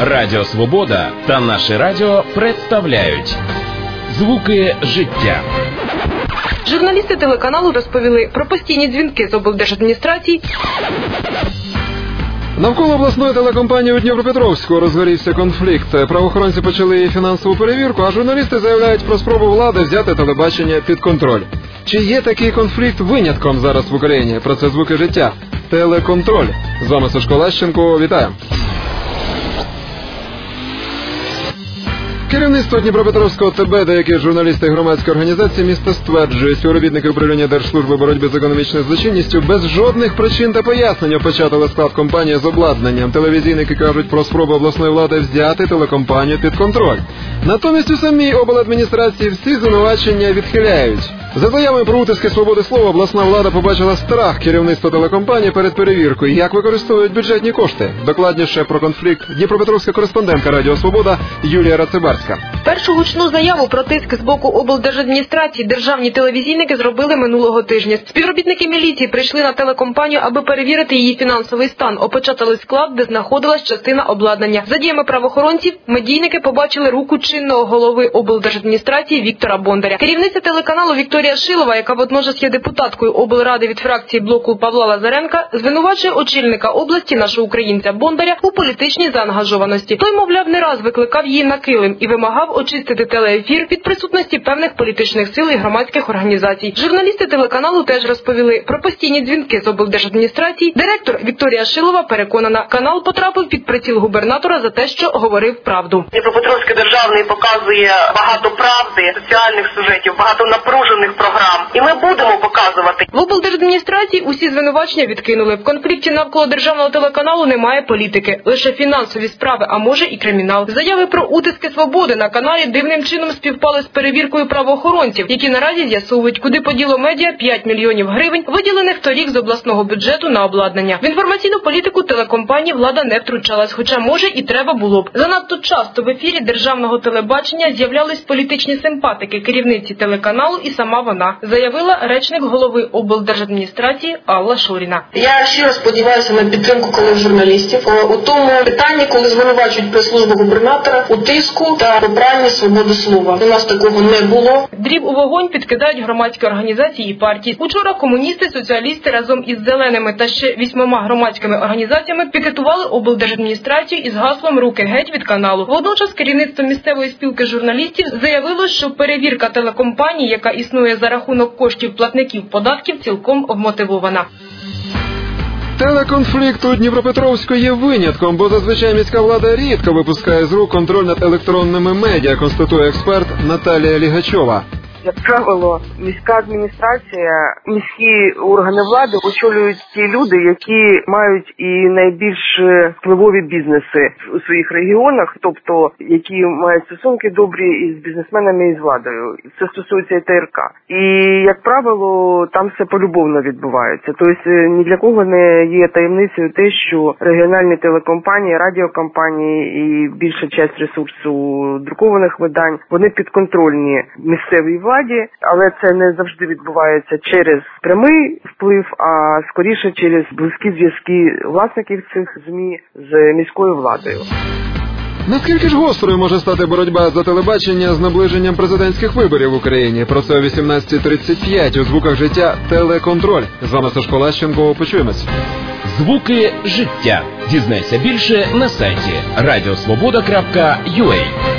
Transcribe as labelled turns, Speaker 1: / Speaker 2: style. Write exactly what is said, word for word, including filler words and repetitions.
Speaker 1: Радіо Свобода та наше радіо представляють «Звуки життя».
Speaker 2: Журналісти телеканалу розповіли про постійні дзвінки з облдержадміністрації.
Speaker 3: Навколо обласної телекомпанії у Дніпропетровську розгорівся конфлікт. Правоохоронці почали її фінансову перевірку, а журналісти заявляють про спробу влади взяти телебачення під контроль. Чи є такий конфлікт винятком зараз в Україні? Про це «Звуки життя». Телеконтроль. З вами Сашко Лещенко. Вітаю. Керівництво Дніпропетровського ТБ, деякі журналісти і громадські організації міста стверджують, співробітники управління Держслужби боротьби з економічною злочинністю без жодних причин та пояснень опечатали склад компанії з обладнанням. Телевізійники кажуть про спробу обласної влади взяти телекомпанію під контроль. Натомість у самій обладміністрації всі звинувачення відхиляють. За заявами про утиски свободи слова, обласна влада побачила страх керівництва телекомпанії перед перевіркою, як використовують бюджетні кошти. Докладніше про конфлікт дніпропетровська кореспондентка Радіо Свобода Юлія Рацибарська.
Speaker 2: Першу гучну заяву про тиск з боку облдержадміністрації державні телевізійники зробили минулого тижня. Співробітники міліції прийшли на телекомпанію, аби перевірити її фінансовий стан. Опечатали склад, де знаходилась частина обладнання. За діями правоохоронців, медійники побачили руку чинного голови облдержадміністрації Віктора Бондаря. Керівниця телеканалу Вікторія Шилова, яка водночас є депутаткою облради від фракції блоку Павла Лазаренка, звинувачує очільника області, нашого українця Бондаря, у політичній заангажованості. Той, мовляв, не раз викликав її на килим і вимагав очистити телеефір від присутності певних політичних сил і громадських організацій. Журналісти телеканалу теж розповіли про постійні дзвінки з облдержадміністрації. Директор Вікторія Шилова переконана, канал потрапив під приціл губернатора за те, що говорив правду.
Speaker 4: Дніпропетровський державний показує багато правди, соціальних сюжетів, багато напружених програм. І ми будемо показувати.
Speaker 2: В облдержадміністрації усі звинувачення відкинули. В конфлікті навколо державного телеканалу немає політики. Лише фінансові справи, а може і кримінал. Заяви про утиски свободи на каналі дивним чином співпали з перевіркою правоохоронців, які наразі з'ясовують, куди поділо медіа п'ять мільйонів гривень, виділених торік з обласного бюджету на обладнання. В інформаційну політику телекомпанії влада не втручалась, хоча може і треба було б. Занадто часто в ефірі державного телебачення з'являлись політичні симпатики керівниці телеканалу і сама вона, заявила речник голови облдержадміністрації Алла Шоріна.
Speaker 4: Я щиро сподіваюся на підтримку колег журналістів у тому питанні, коли звинувачують прес-службу губернатора у тиску та попранні свободи слова. У нас такого не було.
Speaker 2: Дріб у вогонь підкидають громадські організації і партії. Учора комуністи, соціалісти разом із зеленими та ще вісьмома громадськими організаціями пікетували облдержадміністрацію із гаслом «Руки геть від каналу». Водночас керівництво місцевої спілки журналістів заявило, що перевірка телекомпанії, яка існує за рахунок коштів платників податків, цілком вмотивована.
Speaker 3: Телеконфлікт у Дніпропетровську є винятком, бо зазвичай міська влада рідко випускає з рук контроль над електронними медіа, констатує експерт Наталія Лігачова.
Speaker 5: Як правило, міська адміністрація, міські органи влади очолюють ті люди, які мають і найбільш впливові бізнеси у своїх регіонах, тобто які мають стосунки добрі із бізнесменами і з владою. Це стосується і ТРК. І, як правило, там все полюбовно відбувається. Тобто ні для кого не є таємницею те, що регіональні телекомпанії, радіокомпанії і більша частина ресурсу друкованих видань, вони підконтрольні місцевій владі. Але це не завжди відбувається через прямий вплив, а скоріше через близькі зв'язки власників цих ЗМІ з міською владою.
Speaker 3: Наскільки ж гострою може стати боротьба за телебачення з наближенням президентських виборів в Україні? Про це о вісімнадцята тридцять п'ять у «Звуках життя» телеконтроль. З вами Сашко Лещенко. Почуємось.
Speaker 1: «Звуки життя». Дізнайся більше на сайті радіосвобода крапка ю а.